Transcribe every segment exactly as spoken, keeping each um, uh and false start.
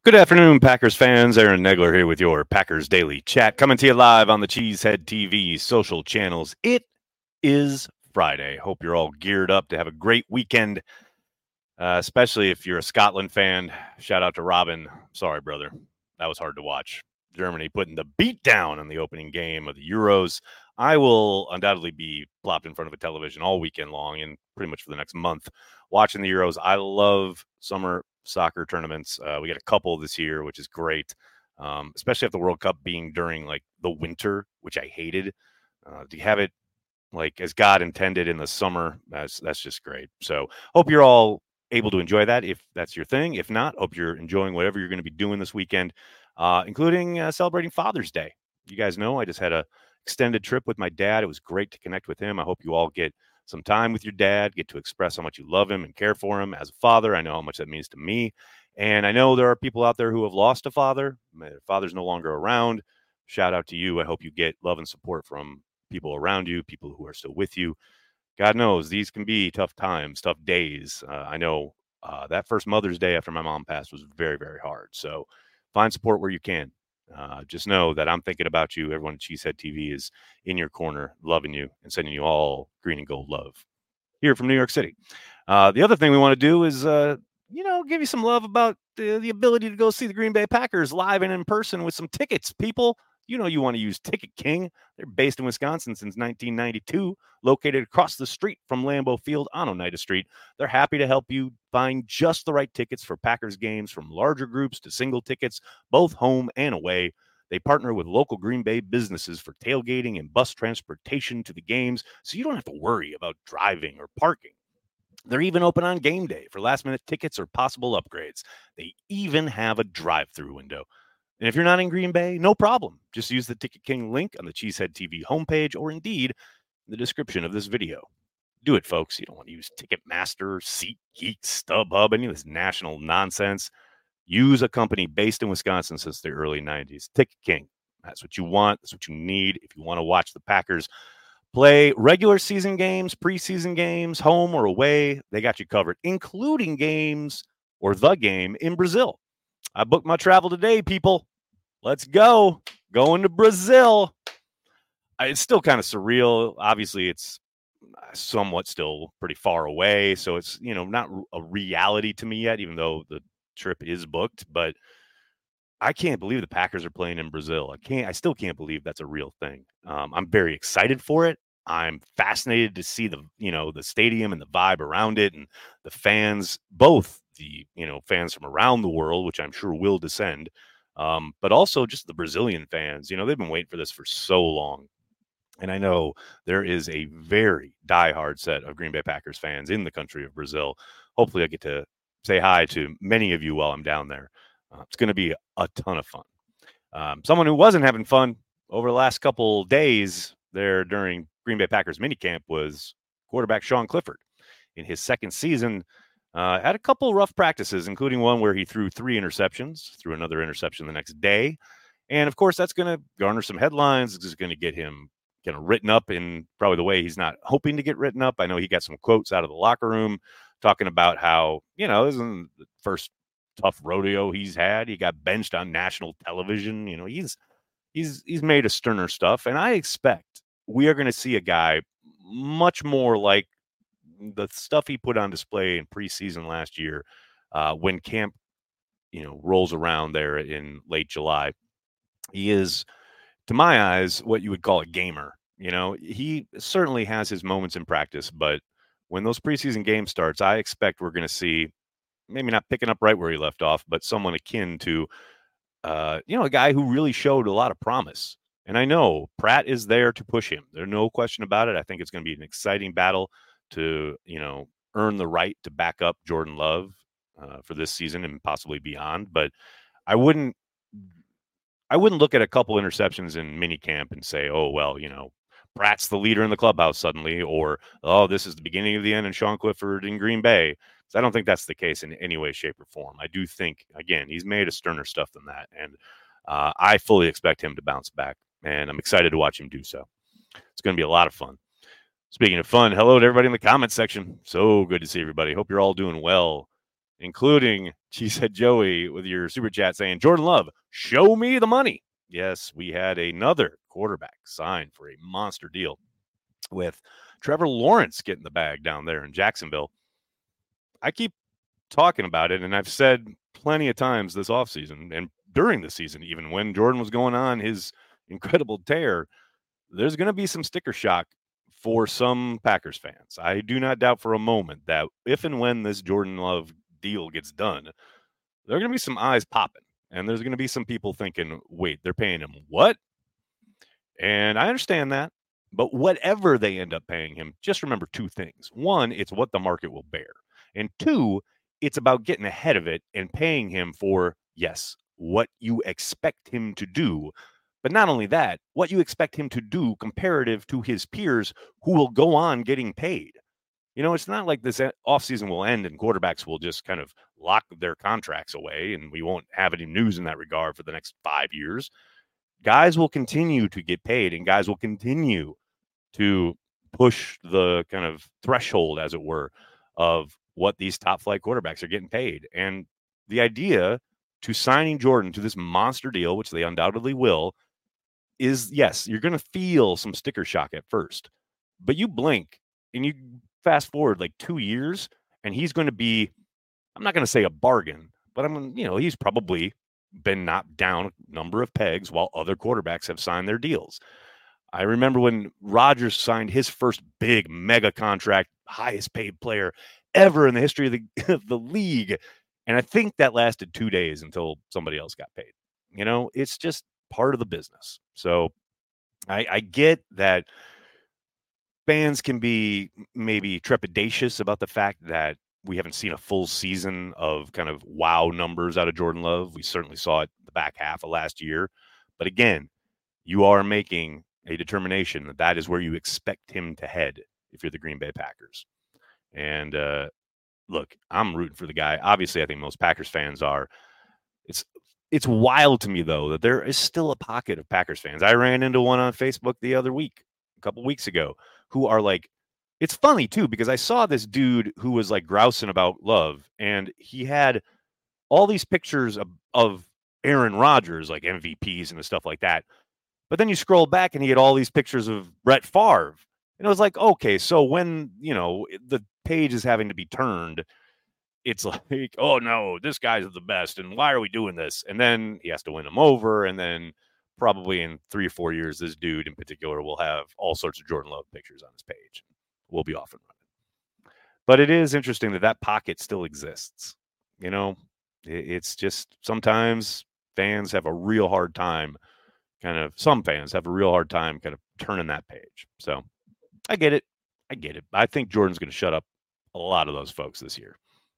Good afternoon, Packers fans. Aaron Negler here with your Packers Daily Chat, coming to you live on the Cheesehead T V social channels. It is Friday. Hope you're all geared up to have a great weekend, uh, especially if you're a Scotland fan. Shout out to Robin. Sorry, brother. That was hard to watch. Germany putting the beat down in the opening game of the Euros. I will undoubtedly be plopped in front of a television all weekend long and pretty much for the next month watching the Euros. I love summer soccer tournaments. Uh, we got a couple this year, which is great, um, especially after the World Cup being during like the winter, which I hated. Uh, to have it like as God intended in the summer, that's that's just great. So hope you're all able to enjoy that if that's your thing. If not, hope you're enjoying whatever you're going to be doing this weekend, uh, including uh, celebrating Father's Day. You guys know I just had a extended trip with my dad. It was great to connect with him. I hope you all get some time with your dad, get to express how much you love him and care for him as a father. I know how much that means to me. And I know there are people out there who have lost a father. My father's no longer around. Shout out to you. I hope you get love and support from people around you, people who are still with you. God knows these can be tough times, tough days. Uh, I know uh, that first Mother's Day after my mom passed was very, very hard. So find support where you can. Uh, just know that I'm thinking about you. Everyone at Cheesehead T V is in your corner, loving you and sending you all green and gold love here from New York City. Uh, the other thing we want to do is, uh, you know, give you some love about the, the ability to go see the Green Bay Packers live and in person with some tickets. People, you know, you want to use Ticket King. They're based in Wisconsin since nineteen ninety-two, located across the street from Lambeau Field on Oneida Street. They're happy to help you find just the right tickets for Packers games, from larger groups to single tickets, both home and away. They partner with local Green Bay businesses for tailgating and bus transportation to the games, so you don't have to worry about driving or parking. They're even open on game day for last-minute tickets or possible upgrades. They even have a drive-through window. And if you're not in Green Bay, no problem. Just use the Ticket King link on the Cheesehead T V homepage, or indeed the description of this video. Do it, folks. You don't want to use Ticketmaster, SeatGeek, StubHub, any of this national nonsense. Use a company based in Wisconsin since the early nineties. Ticket King. That's what you want. That's what you need if you want to watch the Packers play regular season games, preseason games, home or away. They got you covered, including games or the game in Brazil. I booked my travel today, people. Let's go. Going to Brazil. It's still kind of surreal. Obviously, it's somewhat still pretty far away. So it's, you know, not a reality to me yet, even though the trip is booked. But I can't believe the Packers are playing in Brazil. I can't, I still can't believe that's a real thing. Um, I'm very excited for it. I'm fascinated to see the, you know, the stadium and the vibe around it, and the fans, both the, you know, fans from around the world, which I'm sure will descend, um, but also just the Brazilian fans. You know, they've been waiting for this for so long. And I know there is a very diehard set of Green Bay Packers fans in the country of Brazil. Hopefully I get to say hi to many of you while I'm down there. Uh, it's going to be a ton of fun. Um, someone who wasn't having fun over the last couple days there during Green Bay Packers minicamp was quarterback Sean Clifford. In his second season, uh, had a couple rough practices, including one where he threw three interceptions, threw another interception the next day. And, of course, that's going to garner some headlines. It's going to get him kind of written up in probably the way he's not hoping to get written up. I know he got some quotes out of the locker room talking about how, you know, this isn't the first tough rodeo he's had. He got benched on national television. You know, he's he's he's made a sterner stuff. And I expect we are going to see a guy much more like the stuff he put on display in preseason last year, uh, when camp, you know, rolls around there in late July. He is, to my eyes, what you would call a gamer. You know, he certainly has his moments in practice, but when those preseason games starts, I expect we're going to see, maybe not picking up right where he left off, but someone akin to, uh, you know, a guy who really showed a lot of promise. And I know Pratt is there to push him. There's no question about it. I think it's going to be an exciting battle to, you know, earn the right to back up Jordan Love uh, for this season and possibly beyond. But I wouldn't, I wouldn't look at a couple interceptions in minicamp and say, oh, well, you know, Pratt's the leader in the clubhouse suddenly, or, oh, this is the beginning of the end in Sean Clifford in Green Bay. So I don't think that's the case in any way, shape, or form. I do think, again, he's made a sterner stuff than that. And uh, I fully expect him to bounce back, and I'm excited to watch him do so. It's going to be a lot of fun. Speaking of fun, hello to everybody in the comments section. So good to see everybody. Hope you're all doing well, including She said, Joey, with your super chat saying, Jordan Love, show me the money. Yes, we had another quarterback signed for a monster deal with Trevor Lawrence getting the bag down there in Jacksonville. I keep talking about it, and I've said plenty of times this offseason and during the season, even when Jordan was going on his incredible tear, there's going to be some sticker shock for some Packers fans. I do not doubt for a moment that if and when this Jordan Love deal gets done, there are going to be some eyes popping, and there's going to be some people thinking, wait, they're paying him what? And I understand that, but whatever they end up paying him, just remember two things. One, it's what the market will bear. And two, it's about getting ahead of it and paying him for, yes, what you expect him to do. But not only that, what you expect him to do comparative to his peers who will go on getting paid. You know, it's not like this offseason will end and quarterbacks will just kind of lock their contracts away and we won't have any news in that regard for the next five years. Guys will continue to get paid and guys will continue to push the kind of threshold, as it were, of what these top flight quarterbacks are getting paid. And the idea to signing Jordan to this monster deal, which they undoubtedly will, is yes, you're going to feel some sticker shock at first, but you blink and you fast forward like two years and he's going to be, I'm not going to say a bargain, but I'm, you know, he's probably been knocked down a number of pegs while other quarterbacks have signed their deals. I remember when Rodgers signed his first big mega contract, highest paid player ever in the history of the, of the league. And I think that lasted two days until somebody else got paid. You know, it's just part of the business. So I, I get that fans can be maybe trepidatious about the fact that we haven't seen a full season of kind of wow numbers out of Jordan Love. We certainly saw it the back half of last year. But again, you are making a determination that that is where you expect him to head if you're the Green Bay Packers. And uh, look, I'm rooting for the guy. Obviously, I think most Packers fans are. It's it's wild to me, though, that there is still a pocket of Packers fans. I ran into one on Facebook the other week, a couple weeks ago, who are like, it's funny, too, because I saw this dude who was like grousing about Love, and he had all these pictures of, of Aaron Rodgers, like M V Ps and stuff like that. But then you scroll back and he had all these pictures of Brett Favre. And it was like, okay, so when, you know, the page is having to be turned, it's like, oh, no, this guy's the best. And why are we doing this? And then he has to win him over. And then probably in three or four years, this dude in particular will have all sorts of Jordan Love pictures on his page. We'll be off and running. But it is interesting that that pocket still exists. You know, it's just sometimes fans have a real hard time. Kind of some fans have a real hard time kind of turning that page. So I get it. I get it. I think Jordan's going to shut up a lot of those folks this year.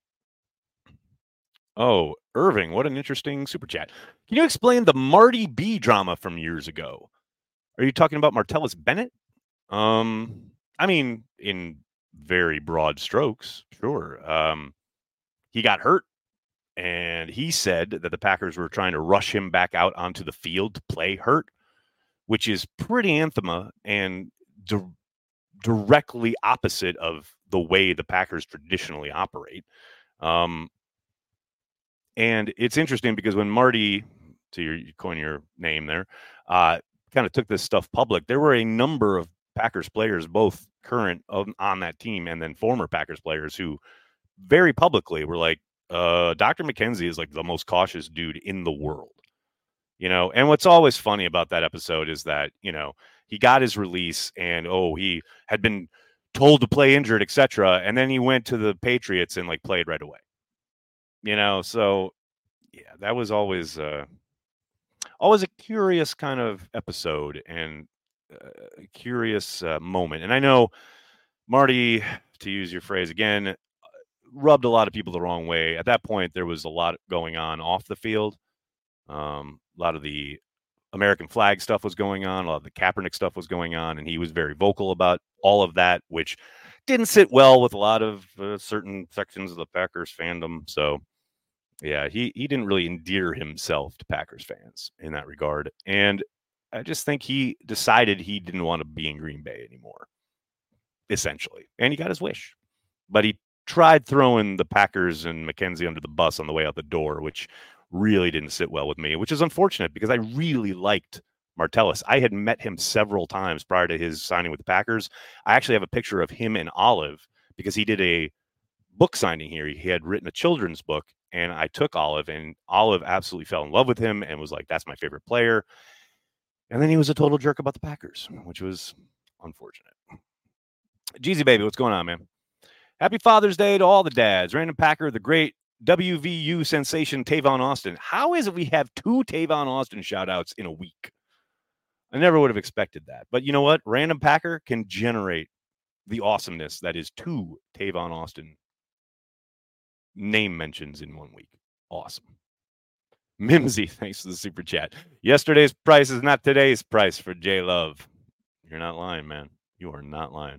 Oh, Irving, what an interesting super chat. Can you explain the Marty B drama from years ago? Are you talking about Martellus Bennett? Um, I mean, in very broad strokes, sure. Um, he got hurt. And he said that the Packers were trying to rush him back out onto the field to play hurt, which is pretty anathema and di- directly opposite of the way the Packers traditionally operate. Um, and it's interesting because when Marty, to your, you coin your name there, uh, kind of took this stuff public, there were a number of Packers players, both current on, on that team and then former Packers players who very publicly were like, Uh, Doctor McKenzie is like the most cautious dude in the world, you know. And what's always funny about that episode is that, you know, he got his release and, oh, he had been told to play injured, et cetera. And then he went to the Patriots and like played right away, you know. So, yeah, that was always, uh, always a curious kind of episode and uh, a curious uh, moment. And I know Marty, to use your phrase again, rubbed a lot of people the wrong way. At that point, there was a lot going on off the field. Um, a lot of the American flag stuff was going on. A lot of the Kaepernick stuff was going on. And he was very vocal about all of that, which didn't sit well with a lot of uh, certain sections of the Packers fandom. So, yeah, he, he didn't really endear himself to Packers fans in that regard. And I just think he decided he didn't want to be in Green Bay anymore, essentially. And he got his wish. But he tried throwing the Packers and McKenzie under the bus on the way out the door, which really didn't sit well with me, which is unfortunate because I really liked Martellus. I had met him several times prior to his signing with the Packers. I actually have a picture of him and Olive because he did a book signing here. He had written a children's book, and I took Olive, and Olive absolutely fell in love with him and was like, that's my favorite player. And then he was a total jerk about the Packers, which was unfortunate. Jeezy baby, what's going on, man? Happy Father's Day to all the dads. Random Packer, the great W V U sensation Tavon Austin. How is it we have two Tavon Austin shout-outs in a week? I never would have expected that. But you know what? Random Packer can generate the awesomeness that is two Tavon Austin name mentions in one week. Awesome. Mimsy, thanks for the super chat. Yesterday's price is not today's price for J Love. You're not lying, man. You are not lying.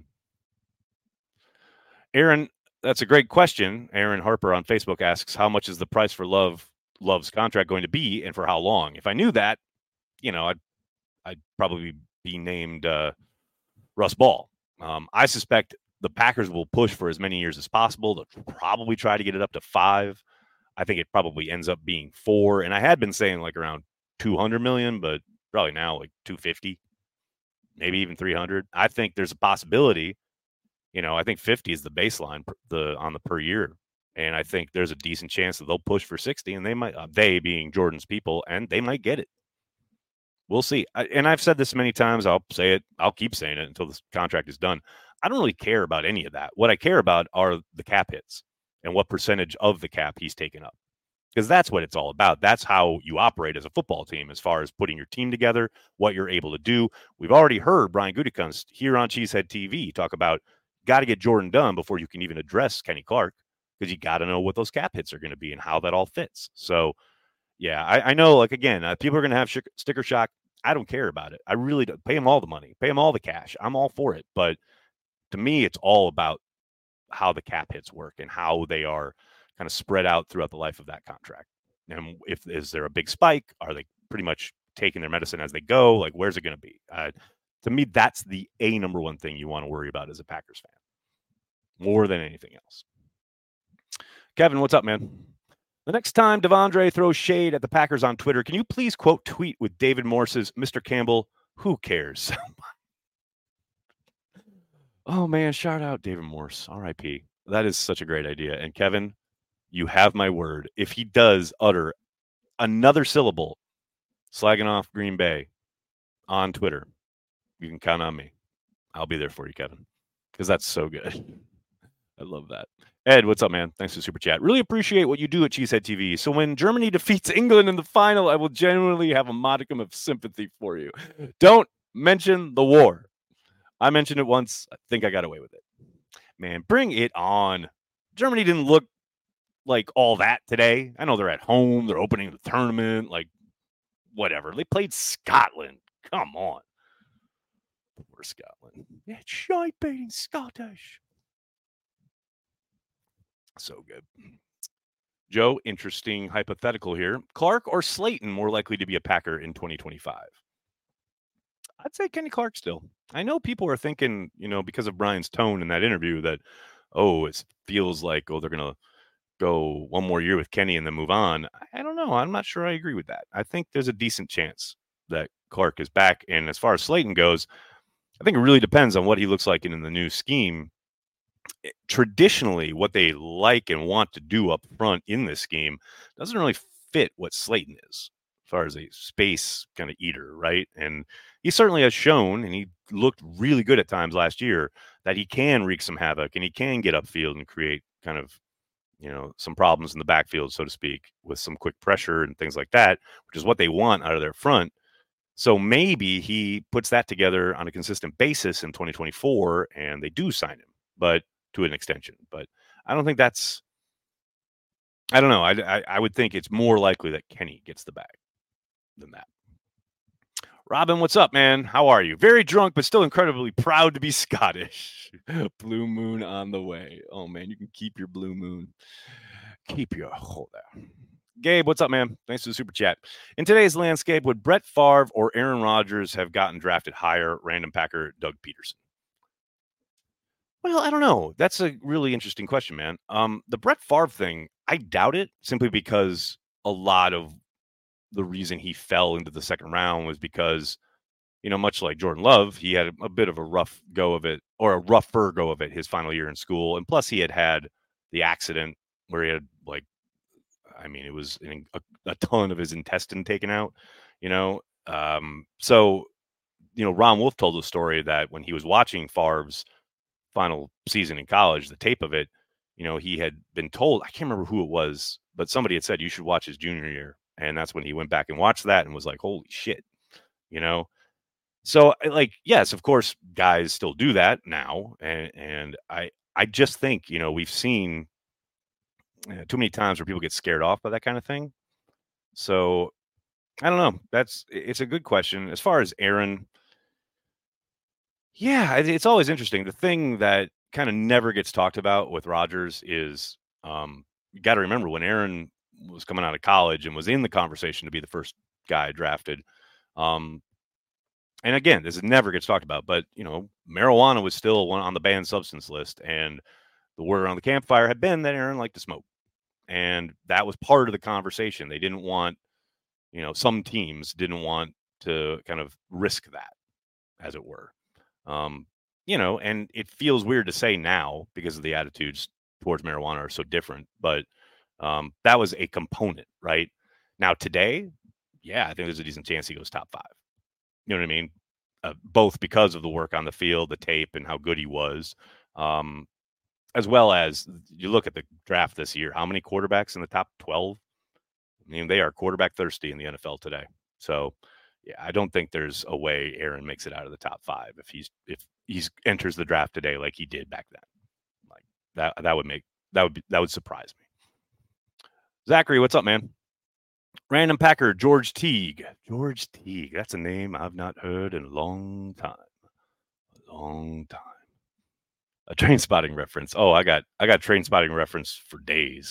Aaron, that's a great question. Aaron Harper on Facebook asks, how much is the price for Love Love's contract going to be and for how long? If I knew that, you know, I'd, I'd probably be named uh, Russ Ball. Um, I suspect the Packers will push for as many years as possible. They'll probably try to get it up to five. I think it probably ends up being four. And I had been saying like around two hundred million, but probably now like two fifty, maybe even three hundred. I think there's a possibility. You know, I think fifty is the baseline per, the on the per year. And I think there's a decent chance that they'll push for sixty, and they might, uh, they being Jordan's people, and they might get it. We'll see. I, and I've said this many times. I'll say it. I'll keep saying it until this contract is done. I don't really care about any of that. What I care about are the cap hits and what percentage of the cap he's taken up, because that's what it's all about. That's how you operate as a football team as far as putting your team together, what you're able to do. We've already heard Brian Gutekunst here on Cheesehead T V talk about got to get Jordan done before you can even address Kenny Clark, because you got to know what those cap hits are going to be and how that all fits. So, yeah, I, I know, like, again, uh, people are going to have sh- sticker shock. I don't care about it. I really don't. Pay them all the money. Pay them all the cash. I'm all for it. But to me, it's all about how the cap hits work and how they are kind of spread out throughout the life of that contract. And if is there a big spike? Are they pretty much taking their medicine as they go? Like, where's it going to be? Uh, to me, that's the a number one thing you want to worry about as a Packers fan, more than anything else. Kevin, what's up, man? The next time Devondre throws shade at the Packers on Twitter, can you please quote tweet with David Morse's Mister Campbell? Who cares? Oh, man, shout out David Morse, R I P. That is such a great idea. And Kevin, you have my word. If he does utter another syllable slagging off Green Bay on Twitter, you can count on me. I'll be there for you, Kevin, because that's so good. I love that. Ed, what's up, man? Thanks for the super chat. Really appreciate what you do at Cheesehead T V. So when Germany defeats England in the final, I will genuinely have a modicum of sympathy for you. Don't mention the war. I mentioned it once. I think I got away with it. Man, bring it on. Germany didn't look like all that today. I know they're at home. They're opening the tournament. Like, whatever. They played Scotland. Come on. Poor Scotland. Yeah, shite beating Scottish. So good. Joe, interesting hypothetical here. Clark or Slayton more likely to be a Packer in twenty twenty-five? I'd say Kenny Clark still. I know people are thinking, you know, because of Brian's tone in that interview that, oh, it feels like, oh, they're going to go one more year with Kenny and then move on. I don't know. I'm not sure I agree with that. I think there's a decent chance that Clark is back. And as far as Slayton goes, I think it really depends on what he looks like in, in the new scheme. It, traditionally, what they like and want to do up front in this scheme doesn't really fit what Slayton is as far as a space kind of eater, right? And he certainly has shown, and he looked really good at times last year, that he can wreak some havoc and he can get upfield and create kind of, you know, some problems in the backfield, so to speak, with some quick pressure and things like that, which is what they want out of their front. So maybe he puts that together on a consistent basis in twenty twenty-four and they do sign him, but to an extension. But I don't think that's, I don't know. I, I, I would think it's more likely that Kenny gets the bag than that. Robin, what's up, man? How are you? Very drunk, but still incredibly proud to be Scottish. Blue moon on the way. Oh, man, you can keep your blue moon. Keep your hold there. Gabe, what's up, man? Thanks for the super chat. In today's landscape, would Brett Favre or Aaron Rodgers have gotten drafted higher? Random Packer, Doug Peterson. Well, I don't know. That's a really interesting question, man. Um, the Brett Favre thing, I doubt it simply because a lot of the reason he fell into the second round was because, you know, much like Jordan Love, he had a, a bit of a rough go of it, or a rougher go of it his final year in school. And plus, he had had the accident where he had, like, I mean, it was an, a, a ton of his intestine taken out, you know. Um, so, you know, Ron Wolf told the story that when he was watching Favre's final season in college, the tape of it, you know, he had been told, I can't remember who it was, but somebody had said you should watch his junior year. And that's when he went back and watched that and was like, holy shit, you know? So, like, yes, of course, guys still do that now. And, and I, I just think, you know, we've seen uh, too many times where people get scared off by that kind of thing. So I don't know. That's, it's a good question. As far as Aaron, yeah, it- it's always interesting. The thing that kind of never gets talked about with Rodgers is um, you got to remember when Aaron was coming out of college and was in the conversation to be the first guy drafted. Um, and again, this never gets talked about, but you know, marijuana was still one on the banned substance list, and the word around the campfire had been that Aaron liked to smoke, and that was part of the conversation. They didn't want, you know, some teams didn't want to kind of risk that, as it were. Um, you know, and it feels weird to say now because of the attitudes towards marijuana are so different, but um, that was a component, right? Now today, yeah, I think there's a decent chance he goes top five. You know what I mean? Uh, both because of the work on the field, the tape, and how good he was, um, as well as you look at the draft this year. How many quarterbacks in the top twelve? I mean, they are quarterback thirsty in the N F L today. So, yeah, I don't think there's a way Aaron makes it out of the top five if he's if he's enters the draft today like he did back then. Like that that would make that would be that would surprise me. Zachary, what's up, man? Random Packer, George Teague. George Teague. That's a name I've not heard in a long time. A long time. A train spotting reference. Oh, I got I got train spotting reference for days.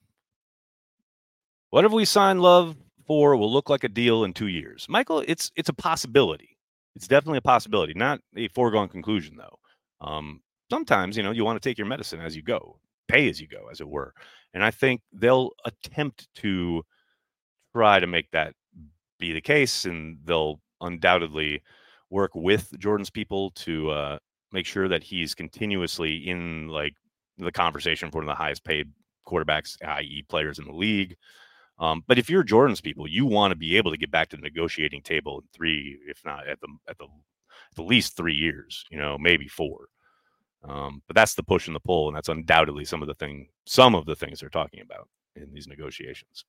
Whatever we sign Love for will look like a deal in two years. Michael, it's it's a possibility. It's definitely a possibility, not a foregone conclusion, though. Um, sometimes, you know, you want to take your medicine as you go, pay as you go, as it were. And I think they'll attempt to try to make that be the case, and they'll undoubtedly work with Jordan's people to uh, make sure that he's continuously in like the conversation for one of the highest paid quarterbacks, that is players in the league. Um, but if you're Jordan's people, you want to be able to get back to the negotiating table in three, if not at the at the at the least three years, you know, maybe four. Um, but that's the push and the pull, and that's undoubtedly some of the thing, some of the things they're talking about in these negotiations.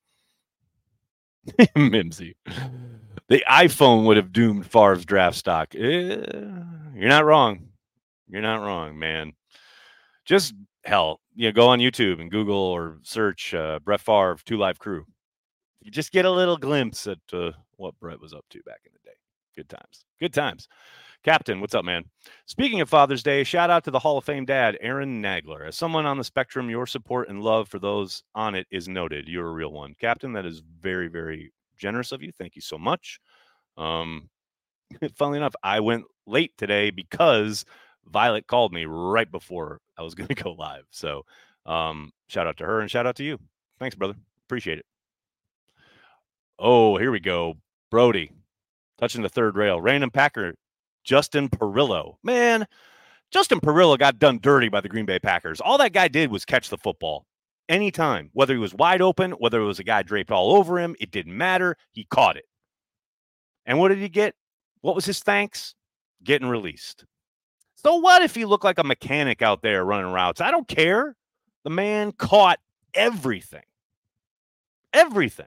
Mimsy, the iPhone would have doomed Favre's draft stock. Eh, you're not wrong. You're not wrong, man. Just hell, you know, go on YouTube and Google or search uh, Brett Favre Two Live Crew. You just get a little glimpse at uh, what Brett was up to back in the day. Good times. Good times. Captain, what's up, man? Speaking of Father's Day, shout out to the Hall of Fame dad, Aaron Nagler. As someone on the spectrum, your support and love for those on it is noted. You're a real one. Captain, that is very, very generous of you. Thank you so much. Um, funnily enough, I went late today because Violet called me right before I was going to go live. So um, shout out to her and shout out to you. Thanks, brother. Appreciate it. Oh, here we go. Brody touching the third rail. Random Packer, Justin Perillo. Man, Justin Perillo got done dirty by the Green Bay Packers. All that guy did was catch the football anytime, whether he was wide open, whether it was a guy draped all over him. It didn't matter. He caught it. And what did he get? What was his thanks? Getting released. So what if he looked like a mechanic out there running routes? I don't care. The man caught everything. Everything.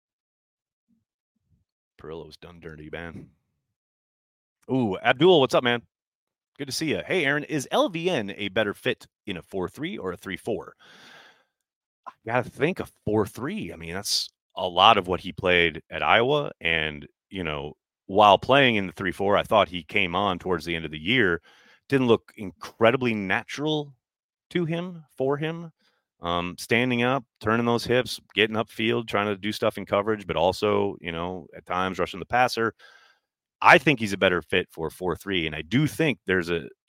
Perillo's done dirty, man. Ooh, Abdul, what's up, man? Good to see you. Hey, Aaron, is L V N a better fit in a four three or a three four? I got to think a four three. I mean, that's a lot of what he played at Iowa. And, you know, while playing in the three four, I thought he came on towards the end of the year. Didn't look incredibly natural to him, for him. Um, standing up, turning those hips, getting upfield, trying to do stuff in coverage, but also, you know, at times rushing the passer. I think he's a better fit for four three, and I do think there's a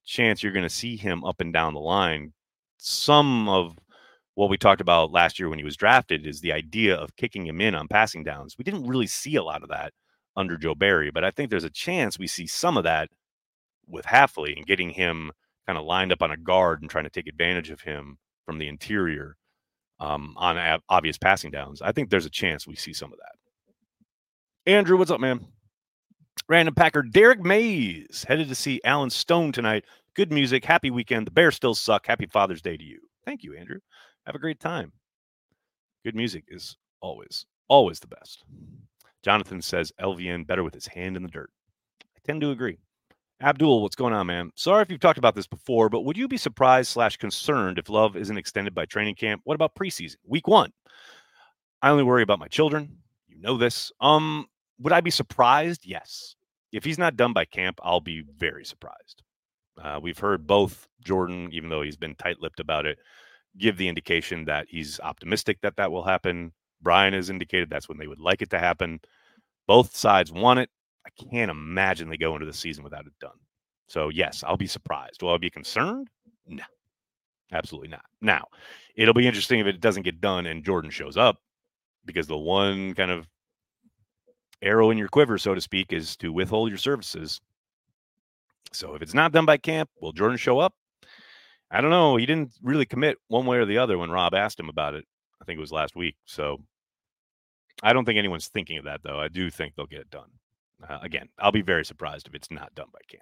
chance you're going to see him up and down the line. Some of what we talked about last year when he was drafted is the idea of kicking him in on passing downs. We didn't really see a lot of that under Joe Barry, but I think there's a chance we see some of that with Hafley and getting him kind of lined up on a guard and trying to take advantage of him from the interior um, on a- obvious passing downs. I think there's a chance we see some of that. Andrew, what's up, man? Random Packer Derek Mays headed to see Alan Stone tonight. Good music. Happy weekend. The Bears still suck. Happy Father's Day to you. Thank you, Andrew. Have a great time. Good music is always, always the best. Jonathan says L V N better with his hand in the dirt. I tend to agree. Abdul, what's going on, man? Sorry if you've talked about this before, but would you be surprised slash concerned if Love isn't extended by training camp? What about preseason? Week one. I only worry about my children. You know this. Um, would I be surprised? Yes. If he's not done by camp, I'll be very surprised. Uh, we've heard both Jordan, even though he's been tight-lipped about it, give the indication that he's optimistic that that will happen. Brian has indicated that's when they would like it to happen. Both sides want it. I can't imagine they go into the season without it done. So, yes, I'll be surprised. Will I be concerned? No, absolutely not. Now, it'll be interesting if it doesn't get done and Jordan shows up, because the one kind of arrow in your quiver, so to speak, is to withhold your services. So if it's not done by camp, will Jordan show up? I don't know. He didn't really commit one way or the other when Rob asked him about it. I think it was last week. So I don't think anyone's thinking of that, though. I do think they'll get it done. Uh, again, I'll be very surprised if it's not done by camp.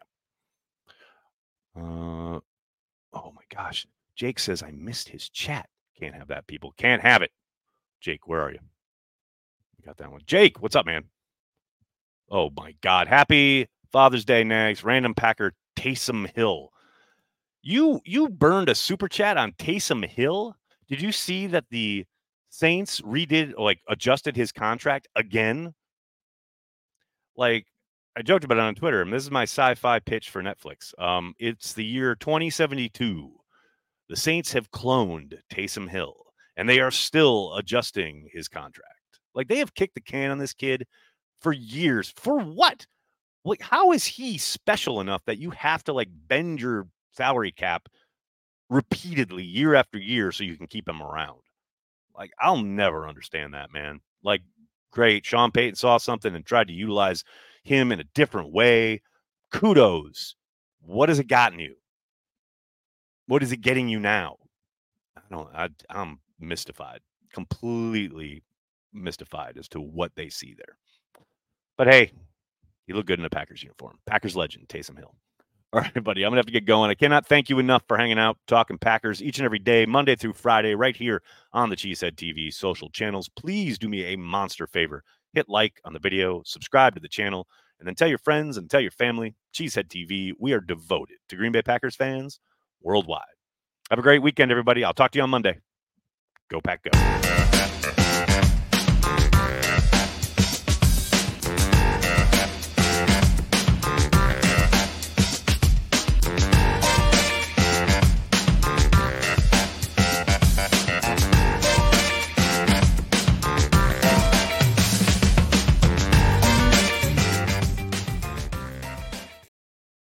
Uh, oh, my gosh. Jake says, I missed his chat. Can't have that, people. Can't have it. Jake, where are you? You got that one. Jake, what's up, man? Oh, my God. Happy Father's Day, Nags. Random Packer Taysom Hill. You you burned a super chat on Taysom Hill. Did you see that the Saints redid, like, adjusted his contract again? Like, I joked about it on Twitter, and this is my sci-fi pitch for Netflix. Um, it's the year twenty seventy-two. The Saints have cloned Taysom Hill, and they are still adjusting his contract. Like, they have kicked the can on this kid for years. For what? Like, how is he special enough that you have to, like, bend your salary cap repeatedly year after year so you can keep him around? Like, I'll never understand that, man. Like, great. Sean Payton saw something and tried to utilize him in a different way. Kudos. What has it gotten you? What is it getting you now? I don't, I, I'm mystified, completely mystified as to what they see there. But hey, he looked good in a Packers uniform. Packers legend, Taysom Hill. All right, buddy, I'm going to have to get going. I cannot thank you enough for hanging out, talking Packers each and every day, Monday through Friday, right here on the Cheesehead T V social channels. Please do me a monster favor. Hit like on the video, subscribe to the channel, and then tell your friends and tell your family. Cheesehead T V, we are devoted to Green Bay Packers fans worldwide. Have a great weekend, everybody. I'll talk to you on Monday. Go Pack, go.